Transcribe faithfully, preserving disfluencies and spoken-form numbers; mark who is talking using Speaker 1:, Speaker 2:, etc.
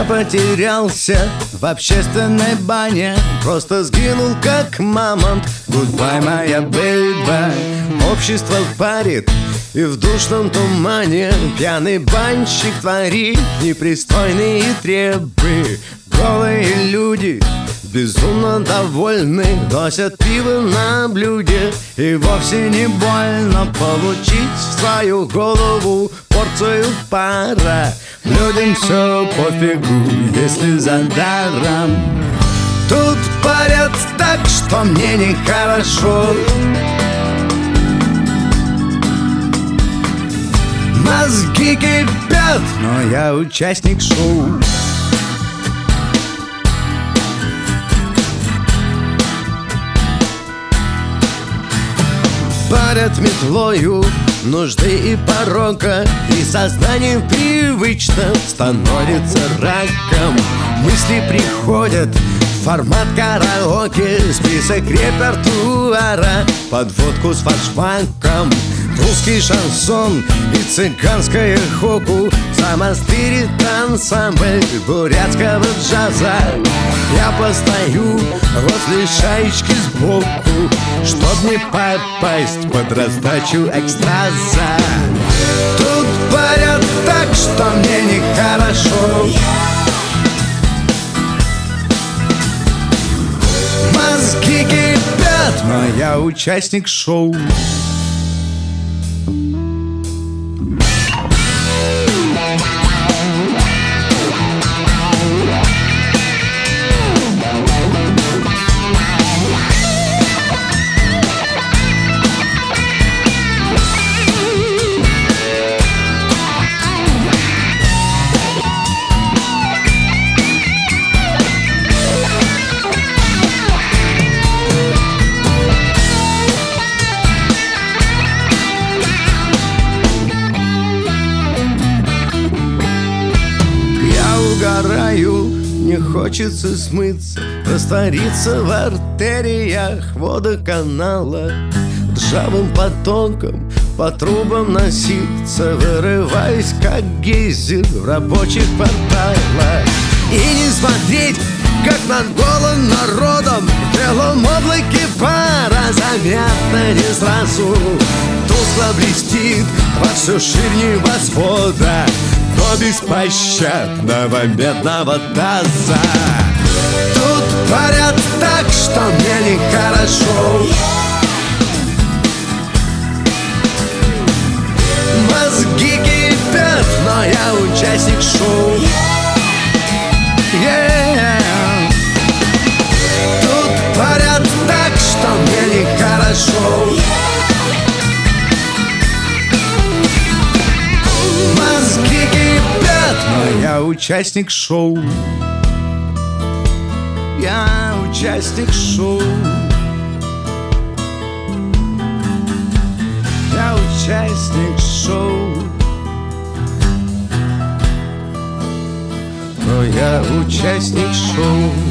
Speaker 1: Я потерялся в общественной бане, просто сгинул как мамонт. Гудбай, моя бейба. Общество парит, и в душном тумане пьяный банщик творит непристойные требы. Голые люди безумно довольны, носят пиво на блюде, и вовсе не больно получить в свою голову порцию пара. Людям все пофигу, если за даром. Тут парят так, что мне нехорошо. Мозги кипят, но я участник шоу. Парят метлою нужды и порока, и сознание привычно становится раком. Мысли приходят в формат караоке, список репертуара под водку с фаршмаком. Русский шансон и цыганское хоку, самостырит ансамбль бурятского джаза. Я постою возле шаечки сбоку, чтоб не попасть под раздачу экстаза. Тут парят так, что мне нехорошо. Мозги кипят, но я участник шоу. Угораю, не хочется смыться, раствориться в артериях водоканала, ржавым потоком по трубам носиться, вырываясь как гейзер в рабочих кварталах. И не смотреть, как над голым народом в белом облаке пара заметно не сразу тускло блестит во всю ширь небосвода, но беспощадного медного таза. Тут парят так, что мне нехорошо. Мозги кипят, но я участник шоу. Yeah. Тут парят так, что мне нехорошо. Мозги кипят, но я участник шоу. Я участник шоу. Я участник шоу. Но я участник шоу.